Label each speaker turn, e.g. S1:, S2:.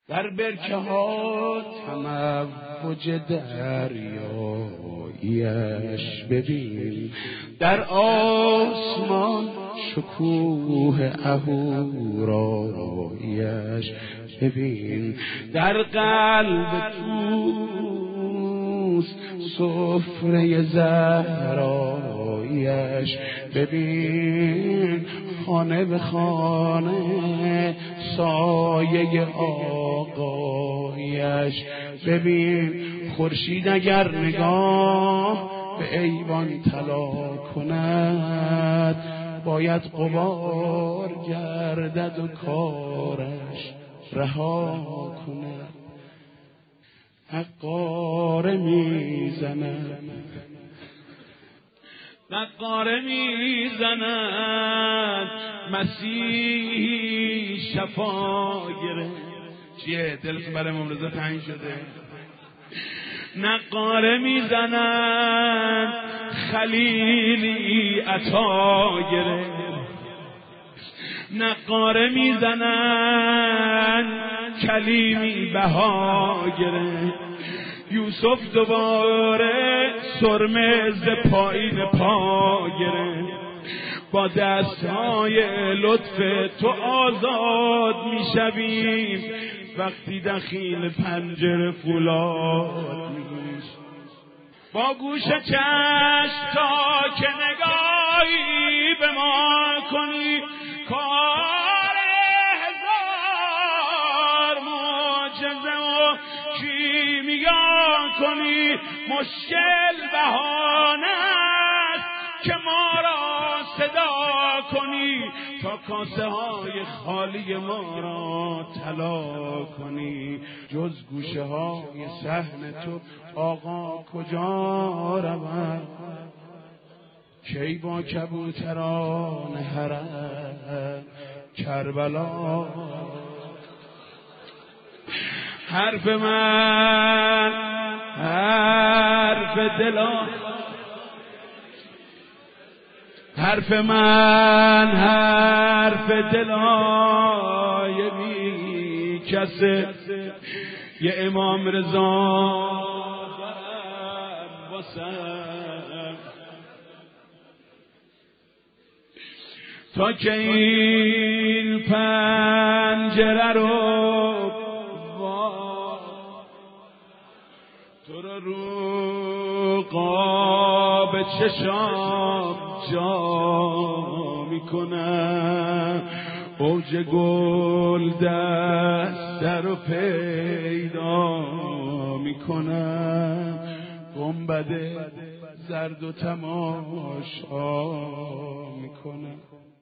S1: در برکه ها تموج دریایش ببین، در آسمان شکوه اهورایش ببین، در قلب توست سفره زهرایش ببین، خانه به خانه سایه آقایش ببین. خورشید اگر نگاه به ایوان طلا کند، باید غبار گردد و کارش رها کند. نقاره میزند مسیح شفا گره. چیه دلتون برای امام رضا تنگ شده؟ نقاره میزنند خلیلی عطا گره، نقاره میزنند کلیمی بها گره. یوسف دوباره سرمه ز پایین پا گره، با دستهای لطف تو آزاد میشویم وقتی دخیل پنجره فولاد میگوش. با گوش چشم تا که نگاهی به ما کنی، کار هزار معجزه و کیمیا کنی. مشکل بهانه است که ما را صدا کنی، تا کاسه های خالی ما را طلا کنی. جز گوشه های صحن تو آقا کجا رود؟ کی با کبوتران حرم کربلا؟ حرف من حرف دلا، حرف من حرف دلای بی کسه. یه امام رضا دارم واسم، تا که این پنجره رو تو رو قاب چشام جا میکنم. اوج گل دست رو پیدا میکنم، گنبد زرد و تماشا میکنم.